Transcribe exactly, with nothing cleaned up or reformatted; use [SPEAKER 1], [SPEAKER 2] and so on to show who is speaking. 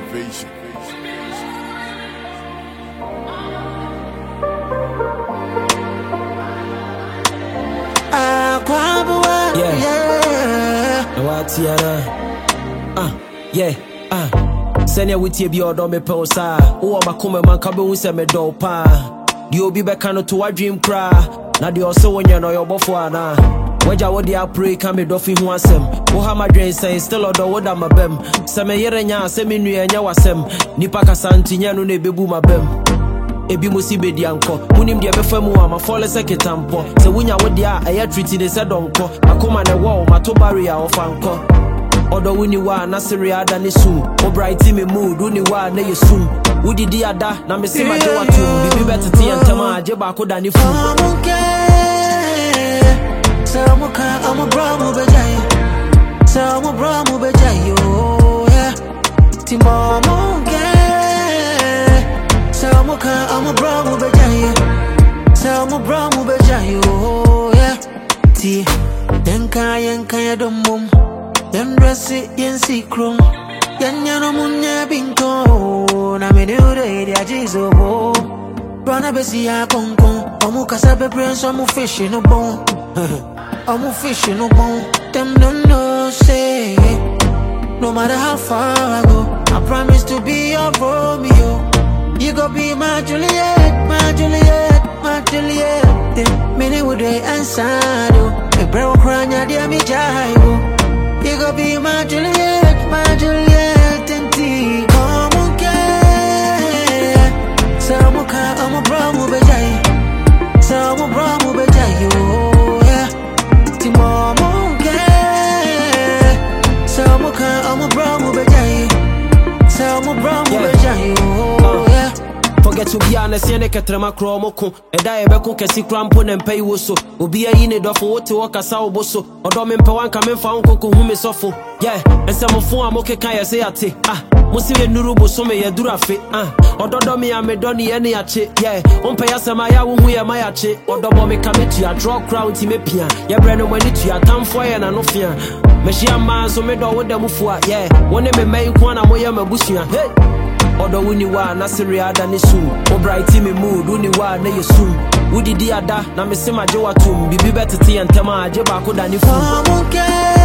[SPEAKER 1] Yeah, yeah. What's your Ah, yeah, ah. Send you with your beard on me posa. Oh, my come man kabe unse me do pa. The obi be kano to a dream cry. Na the also when you know your bofwana. Waja wo dia pray ka me dofi ho asem. Wo ha madwen say still odo wo da mabem. Se me yere nya se me nua nya wasem. Nipa kasanti nya no na bebu mabem. Ebi musi bedi anko munim de befa mu ama fole seketampo se wunya wo dia aya treaty de se donko akoma ne wo mato barrier of anko odo wuni wa na seria da ne sum o bright me mood wuni wa na yesum wudi di ada na me se ma de watum bibi betete yentama aje ba ko da ne fu
[SPEAKER 2] so mo ka am bra mo bejai so mo bra mo bejai yo yeah ti mo mo I'm a bravo bejayo, so I'm a bravo bejayo, yeah. Ti, yenka yenka ya domum, yen dress it yen sikrum, yen yano munya binko, na me do de dia jizo ho. Rana besi ya konkon, omu kasabe prince omu fish no bon, omu fish no bon. Them don't know say, no matter how far I go, I promise to be your Romeo. You go be my Juliet, my Juliet, my Juliet. Many would they answer, a bro crying at the Amijayo. You go be my Juliet, my Juliet, and tea. Oh, okay. So I'm a bravo bejay. So I'm a bravo bejayo, yeah. Timo, okay. So I'm a bravo bejay. So I'm a bravo bejayo.
[SPEAKER 1] Forget to be honest, yene ketrema kromoko. Eda ebeko kesi krampo ne mpe iwoso. Obi ayi ne dofo wote wakasa oboso. Odo me mpe wanka me mfa onko ko hume sofo. Yeah, ense mo fun amoke kan ye se ate. Ah, mo si we nuru boso me ye dura fe. Ah, odo do me amedoni ye ne ache. Yeah, onpe ya sema ya wo hu ye ma ya che. Odo bo me ka me tua draw crown ti me pia. Ye bre no mani tua tamfo ye na no fia. Me hia ma so me do wo da mufua. Yeah, woni me mai ko na mo ye mabusua. Hey. Odo wuni wa na seria da ne sum o bright me mood wuni wa na yesum wudi di ada na me se maje watum bibi betete yentama aje ba ko da ne fu